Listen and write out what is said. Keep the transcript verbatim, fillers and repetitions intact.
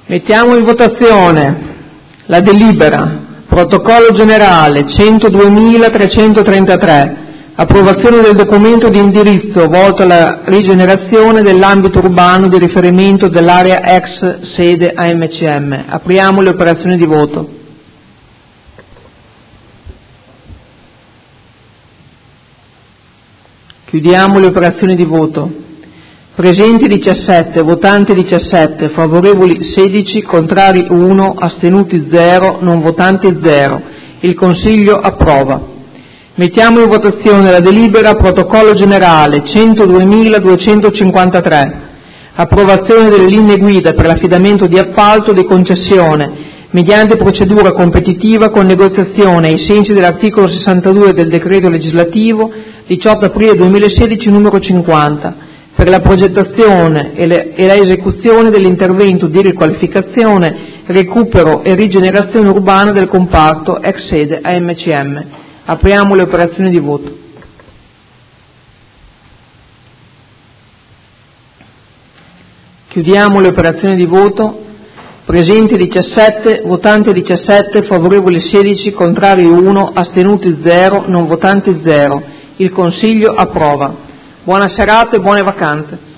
Mettiamo in votazione la delibera, protocollo generale centoduemilatrecentotrentatré, approvazione del documento di indirizzo volto alla rigenerazione dell'ambito urbano di riferimento dell'area ex sede A M C M. Apriamo le operazioni di voto. Chiudiamo le operazioni di voto. Presenti diciassette, votanti diciassette, favorevoli sedici, contrari uno, astenuti zero, non votanti zero. Il Consiglio approva. Mettiamo in votazione la delibera protocollo generale centoduemiladuecentocinquantatré, approvazione delle linee guida per l'affidamento di appalto di concessione mediante procedura competitiva con negoziazione ai sensi dell'articolo sessantadue del decreto legislativo diciotto aprile duemilasedici numero cinquanta, per la progettazione e, le, e la esecuzione dell'intervento di riqualificazione, recupero e rigenerazione urbana del comparto ex sede A M C M. Apriamo le operazioni di voto. Chiudiamo le operazioni di voto. Presenti diciassette, votanti diciassette, favorevoli sedici, contrari uno, astenuti zero, non votanti zero. Il Consiglio approva. Buona serata e buone vacanze.